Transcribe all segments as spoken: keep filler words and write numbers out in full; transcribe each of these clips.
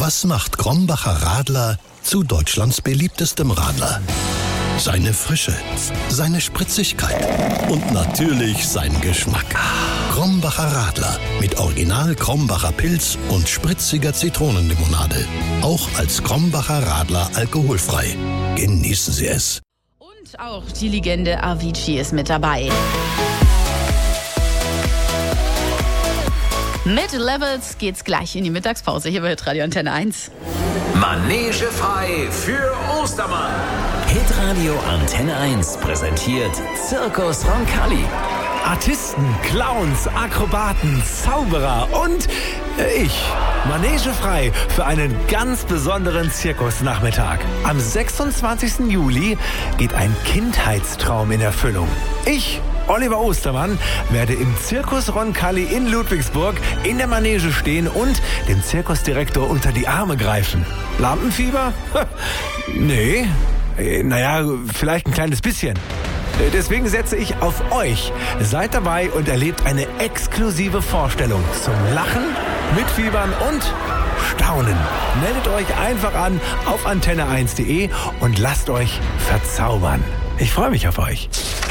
Was macht Krombacher Radler zu Deutschlands beliebtestem Radler? Seine Frische, seine Spritzigkeit und natürlich sein Geschmack. Krombacher Radler mit Original Krombacher Pilz und spritziger Zitronenlimonade. Auch als Krombacher Radler alkoholfrei. Genießen Sie es. Und auch die Legende Avicii ist mit dabei. Mit Levels geht's gleich in die Mittagspause hier bei Hitradio Antenne eins. Manege frei für Ostermann. Hitradio Antenne eins präsentiert Zirkus Roncalli. Artisten, Clowns, Akrobaten, Zauberer und äh, ich. Manege frei für einen ganz besonderen Zirkusnachmittag. Am sechsundzwanzigsten Juli geht ein Kindheitstraum in Erfüllung. Ich, Oliver Ostermann, werde im Zirkus Roncalli in Ludwigsburg in der Manege stehen und dem Zirkusdirektor unter die Arme greifen. Lampenfieber? Nee. Naja, vielleicht ein kleines bisschen. Deswegen setze ich auf euch. Seid dabei und erlebt eine exklusive Vorstellung zum Lachen, Mitfiebern und Staunen. Meldet euch einfach an auf antenne eins punkt de und lasst euch verzaubern. Ich freue mich auf euch.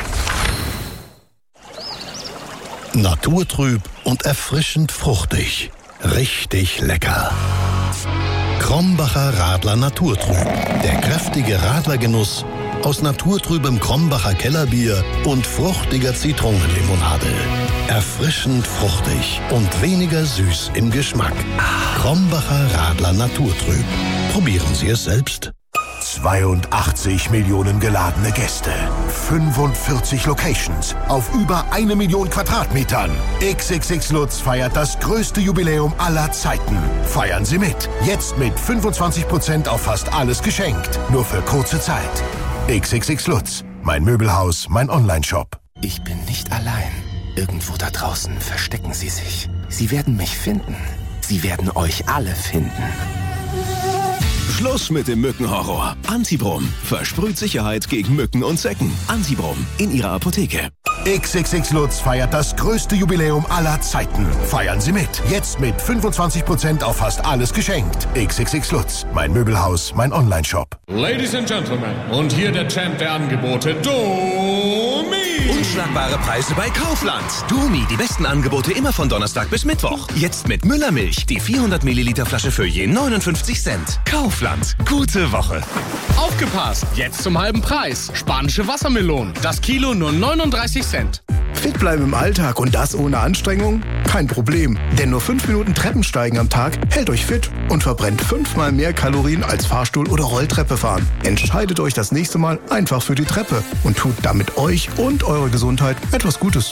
Naturtrüb und erfrischend fruchtig. Richtig lecker. Krombacher Radler Naturtrüb. Der kräftige Radlergenuss aus naturtrübem Krombacher Kellerbier und fruchtiger Zitronenlimonade. Erfrischend fruchtig und weniger süß im Geschmack. Krombacher Radler Naturtrüb. Probieren Sie es selbst. zweiundachtzig Millionen geladene Gäste, fünfundvierzig Locations auf über eine Million Quadratmetern. X X X Lutz feiert das größte Jubiläum aller Zeiten. Feiern Sie mit. Jetzt mit fünfundzwanzig Prozent auf fast alles geschenkt. Nur für kurze Zeit. X X X Lutz. Mein Möbelhaus, mein Onlineshop. Ich bin nicht allein. Irgendwo da draußen verstecken sie sich. Sie werden mich finden. Sie werden euch alle finden. Schluss mit dem Mückenhorror. Antibrom versprüht Sicherheit gegen Mücken und Zecken. Antibrom in Ihrer Apotheke. X X X Lutz feiert das größte Jubiläum aller Zeiten. Feiern Sie mit. Jetzt mit fünfundzwanzig Prozent auf fast alles geschenkt. X X X Lutz. Mein Möbelhaus, mein Onlineshop. Ladies and Gentlemen, und hier der Champ der Angebote, Domi. Unschlagbare Preise bei Kaufland. Domi, die besten Angebote immer von Donnerstag bis Mittwoch. Jetzt mit Müllermilch, die vierhundert Milliliter Flasche für je neunundfünfzig Cent. Kaufland, gute Woche. Aufgepasst, jetzt zum halben Preis. Spanische Wassermelonen, das Kilo nur neununddreißig Cent. Fit bleiben im Alltag und das ohne Anstrengung? Kein Problem, denn nur fünf Minuten Treppensteigen am Tag hält euch fit und verbrennt fünfmal mehr Kalorien als Fahrstuhl oder Rolltreppe fahren. Entscheidet euch das nächste Mal einfach für die Treppe und tut damit euch und eurer Gesundheit etwas Gutes.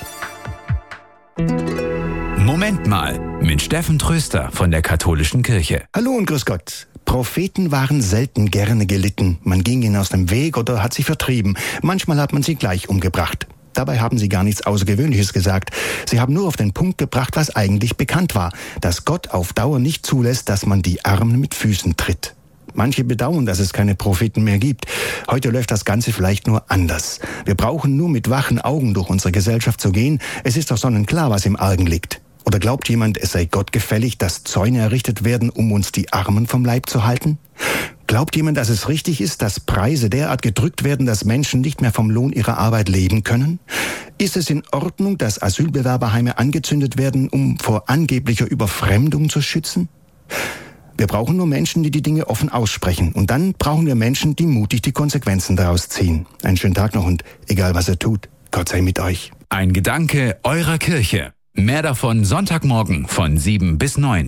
Moment mal, mit Steffen Tröster von der Katholischen Kirche. Hallo und grüß Gott. Propheten waren selten gerne gelitten. Man ging ihnen aus dem Weg oder hat sie vertrieben. Manchmal hat man sie gleich umgebracht. Dabei haben sie gar nichts Außergewöhnliches gesagt. Sie haben nur auf den Punkt gebracht, was eigentlich bekannt war, dass Gott auf Dauer nicht zulässt, dass man die Armen mit Füßen tritt. Manche bedauern, dass es keine Propheten mehr gibt. Heute läuft das Ganze vielleicht nur anders. Wir brauchen nur mit wachen Augen durch unsere Gesellschaft zu gehen. Es ist doch sonnenklar, was im Argen liegt. Oder glaubt jemand, es sei Gott gefällig, dass Zäune errichtet werden, um uns die Armen vom Leib zu halten? Glaubt jemand, dass es richtig ist, dass Preise derart gedrückt werden, dass Menschen nicht mehr vom Lohn ihrer Arbeit leben können? Ist es in Ordnung, dass Asylbewerberheime angezündet werden, um vor angeblicher Überfremdung zu schützen? Wir brauchen nur Menschen, die die Dinge offen aussprechen. Und dann brauchen wir Menschen, die mutig die Konsequenzen daraus ziehen. Einen schönen Tag noch und egal was ihr tut, Gott sei mit euch. Ein Gedanke eurer Kirche. Mehr davon Sonntagmorgen von sieben bis neun.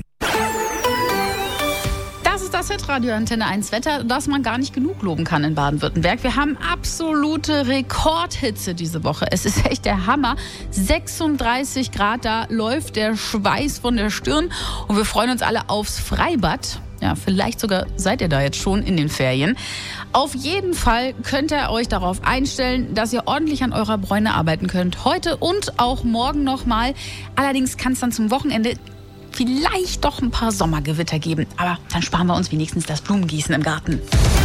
Das ist das Hitradio Antenne eins Wetter, das man gar nicht genug loben kann in Baden-Württemberg. Wir haben absolute Rekordhitze diese Woche. Es ist echt der Hammer. sechsunddreißig Grad, da läuft der Schweiß von der Stirn. Und wir freuen uns alle aufs Freibad. Ja, vielleicht sogar seid ihr da jetzt schon in den Ferien. Auf jeden Fall könnt ihr euch darauf einstellen, dass ihr ordentlich an eurer Bräune arbeiten könnt. Heute und auch morgen nochmal. Allerdings kann es dann zum Wochenende vielleicht doch ein paar Sommergewitter geben. Aber dann sparen wir uns wenigstens das Blumengießen im Garten.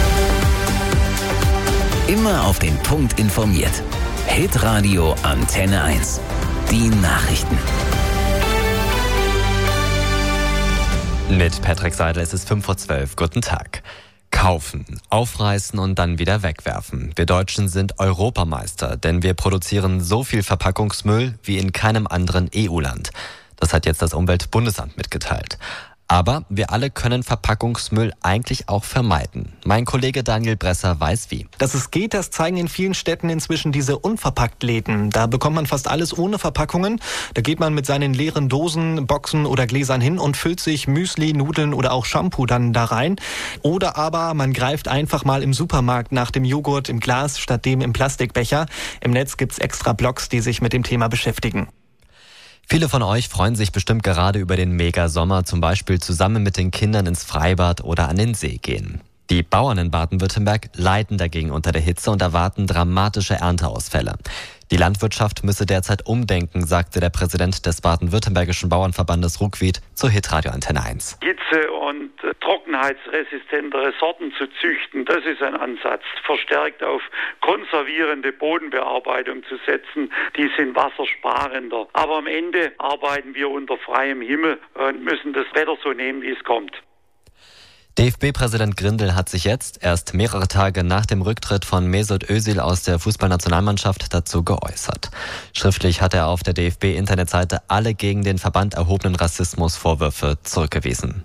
Immer auf den Punkt informiert. Hitradio Antenne eins. Die Nachrichten. Mit Patrick Seidel ist es fünf vor zwölf. Guten Tag. Kaufen, aufreißen und dann wieder wegwerfen. Wir Deutschen sind Europameister, denn wir produzieren so viel Verpackungsmüll wie in keinem anderen E U-Land. Das hat jetzt das Umweltbundesamt mitgeteilt. Aber wir alle können Verpackungsmüll eigentlich auch vermeiden. Mein Kollege Daniel Bresser weiß wie. Dass es geht, das zeigen in vielen Städten inzwischen diese Unverpackt-Läden. Da bekommt man fast alles ohne Verpackungen. Da geht man mit seinen leeren Dosen, Boxen oder Gläsern hin und füllt sich Müsli, Nudeln oder auch Shampoo dann da rein. Oder aber man greift einfach mal im Supermarkt nach dem Joghurt im Glas statt dem im Plastikbecher. Im Netz gibt's extra Blogs, die sich mit dem Thema beschäftigen. Viele von euch freuen sich bestimmt gerade über den Mega-Sommer, zum Beispiel zusammen mit den Kindern ins Freibad oder an den See gehen. Die Bauern in Baden-Württemberg leiden dagegen unter der Hitze und erwarten dramatische Ernteausfälle. Die Landwirtschaft müsse derzeit umdenken, sagte der Präsident des baden-württembergischen Bauernverbandes Ruckwied zur Hitradio Antenne eins. Hitze- und äh, trockenheitsresistentere Sorten zu züchten, das ist ein Ansatz. Verstärkt auf konservierende Bodenbearbeitung zu setzen, die sind wassersparender. Aber am Ende arbeiten wir unter freiem Himmel und müssen das Wetter so nehmen, wie es kommt. D F B-Präsident Grindel hat sich jetzt, erst mehrere Tage nach dem Rücktritt von Mesut Özil aus der Fußballnationalmannschaft, dazu geäußert. Schriftlich hat er auf der D F B-Internetseite alle gegen den Verband erhobenen Rassismusvorwürfe zurückgewiesen.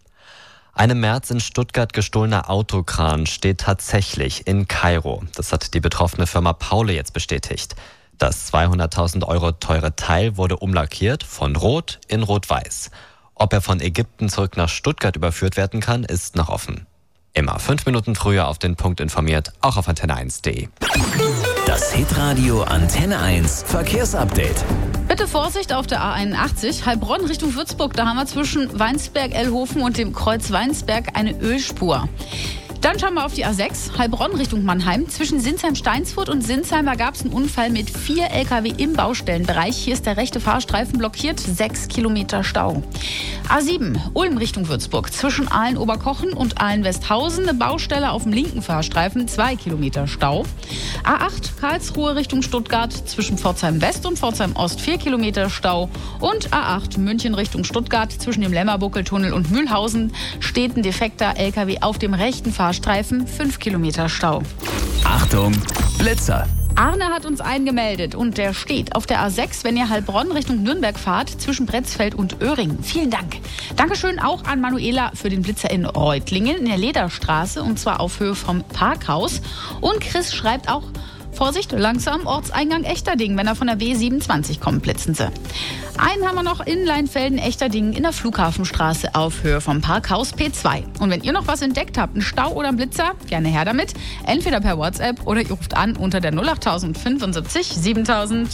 Ein im März in Stuttgart gestohlener Autokran steht tatsächlich in Kairo. Das hat die betroffene Firma Paule jetzt bestätigt. Das zweihunderttausend Euro teure Teil wurde umlackiert von Rot in Rot-Weiß. Ob er von Ägypten zurück nach Stuttgart überführt werden kann, ist noch offen. Immer fünf Minuten früher auf den Punkt informiert, auch auf antenne eins punkt de. Das Hitradio Antenne eins Verkehrsupdate. Bitte Vorsicht auf der A einundachtzig, Heilbronn Richtung Würzburg. Da haben wir zwischen Weinsberg-Ellhofen und dem Kreuz Weinsberg eine Ölspur. Dann schauen wir auf die A sechs, Heilbronn Richtung Mannheim. Zwischen Sinsheim-Steinsfurt und Sinsheim gab es einen Unfall mit vier L K W im Baustellenbereich. Hier ist der rechte Fahrstreifen blockiert, sechs Kilometer Stau. A sieben, Ulm Richtung Würzburg. Zwischen Aalen-Oberkochen und Aalen-Westhausen eine Baustelle auf dem linken Fahrstreifen, zwei Kilometer Stau. A acht, Karlsruhe Richtung Stuttgart. Zwischen Pforzheim-West und Pforzheim-Ost vier Kilometer Stau. Und A acht, München Richtung Stuttgart. Zwischen dem Lämmerbuckeltunnel und Mühlhausen steht ein defekter L K W auf dem rechten Fahrstreifen. Streifen, fünf Kilometer Stau. Achtung, Blitzer! Arne hat uns eingemeldet und der steht auf der A sechs, wenn ihr Heilbronn Richtung Nürnberg fahrt, zwischen Bretzfeld und Öhring. Vielen Dank. Dankeschön auch an Manuela für den Blitzer in Reutlingen in der Lederstraße und zwar auf Höhe vom Parkhaus. Und Chris schreibt auch, Vorsicht, langsam, Ortseingang Echterding. Wenn er von der B siebenundzwanzig kommt, blitzen sie. Einen haben wir noch in Leinfelden, Echterding in der Flughafenstraße auf Höhe vom Parkhaus P zwei. Und wenn ihr noch was entdeckt habt, einen Stau oder einen Blitzer, gerne her damit. Entweder per WhatsApp oder ihr ruft an unter der null acht fünfundsiebzig siebentausend.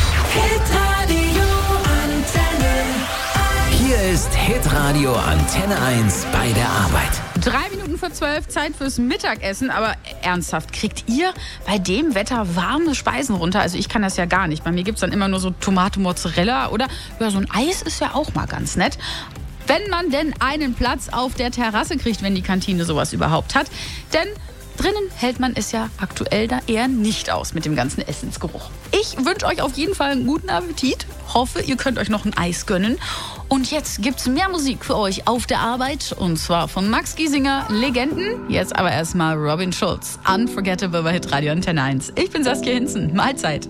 Hitradio Antenne. Hier ist Hitradio Antenne eins bei der Arbeit. Drei Minuten vor zwölf, Zeit fürs Mittagessen. Aber ernsthaft, kriegt ihr bei dem Wetter warme Speisen runter? Also ich kann das ja gar nicht. Bei mir gibt es dann immer nur so Tomate, Mozzarella oder ja, so ein Eis ist ja auch mal ganz nett. Wenn man denn einen Platz auf der Terrasse kriegt, wenn die Kantine sowas überhaupt hat. Denn drinnen hält man es ja aktuell da eher nicht aus mit dem ganzen Essensgeruch. Ich wünsche euch auf jeden Fall einen guten Appetit. Hoffe, ihr könnt euch noch ein Eis gönnen. Und jetzt gibt's mehr Musik für euch auf der Arbeit. Und zwar von Max Giesinger, Legenden. Jetzt aber erstmal Robin Schulz. Unforgettable bei Hitradio Antenne eins. Ich bin Saskia Hinzen. Mahlzeit.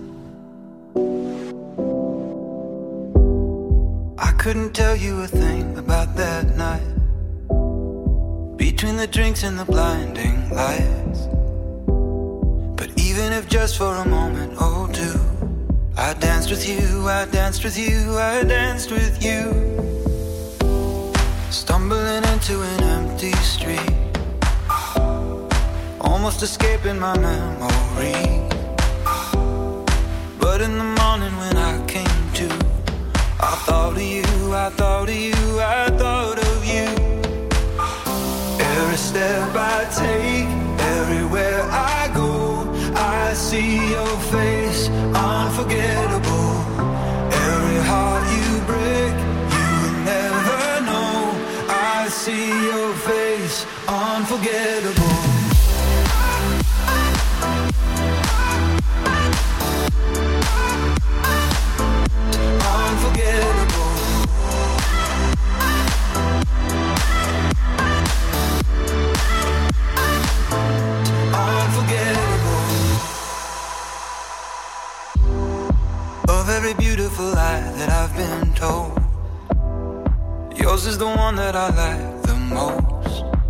I couldn't tell you a thing about that night. Between the drinks and the blinding lights. But even if just for a moment or two, I danced with you, I danced with you, I danced with you. Stumbling into an empty street, almost escaping my memory. But in the morning when I came to, I thought of you, I thought of you, I thought of you. Every step I take, everywhere I go, I see your face, unforgettable. Every heart you break, you will never know. I see your face, unforgettable. Unforgettable. every beautiful lie that I've been told. Yours is the one that I like the most.